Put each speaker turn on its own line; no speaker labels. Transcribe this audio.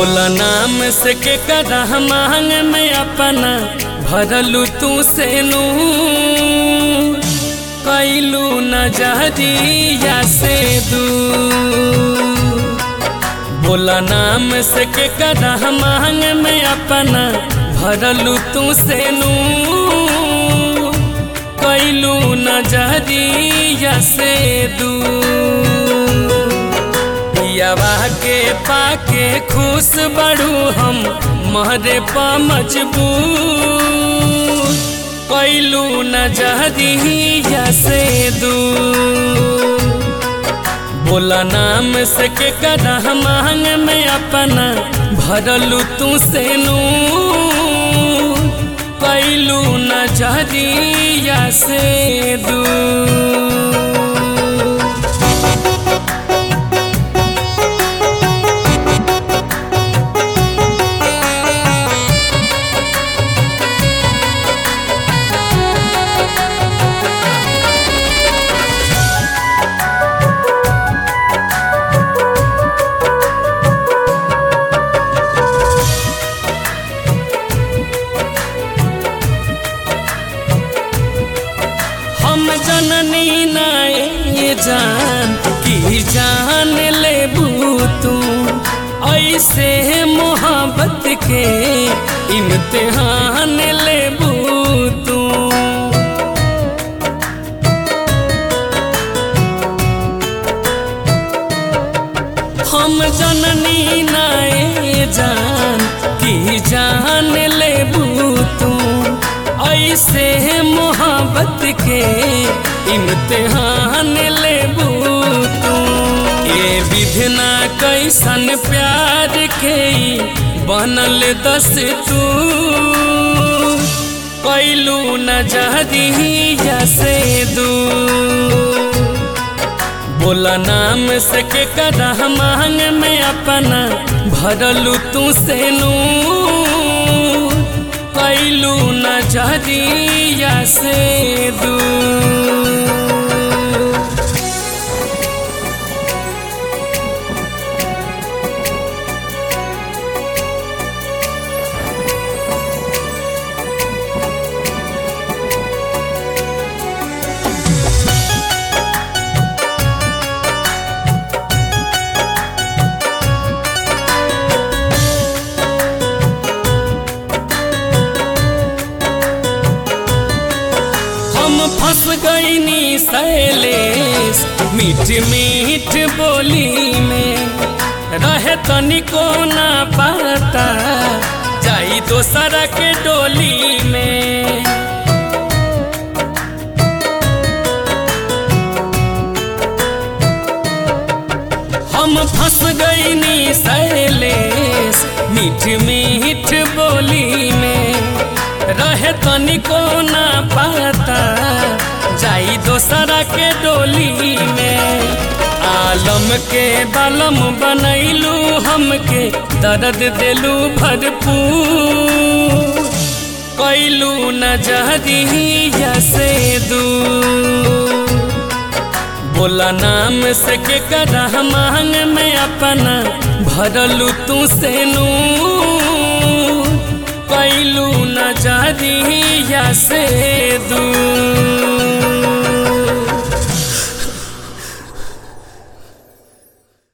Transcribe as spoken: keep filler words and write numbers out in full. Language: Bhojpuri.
बोला नाम से के करा मांग में अपना भरलू तू से नू कैलू नजरिया से दू। बोला नाम से के करा मांग में अपना भरलू तू से नू कैलू नजरिया से दू। पियावा के पाके खुश बड़ू हम महरे पा मजबूर कैलू नजरिया से दू। बोला नाम से के करा मांग में अपना भरलू तू से नू कैलू नजरिया से दू। हम जननी नाए जान की जान लेबू तू ऐसे मोहब्बत के इम्तिहान लेबू तू। हम जननी नाए जान की जान लेबू तू ऐसे मोहब्बत के इम्तिहान लेबू तू। ये विधना कैसन प्यार के बनल दस तू कैलू नजरिया से दू। बोला नाम से के करा मांग में अपना भरलू तू से नू कैलू नजरिया से दू। फंस गईनी शैलेश मीठ मीठ बोली में रहे तनिको ना पता जाई दोसरा के डोली में। हम फंस गईनी शैलेश मीठ मीठ बोली में रहे तनिको ना पता जाई दोसरा के डोली में। आलम के बालम बनैलू हमके दर्द देलू भरपूर कैलू नजरिया से दू। बोला नाम से के करा मांग में अपना भरलू तू से नू कैलू नजरिया से दू।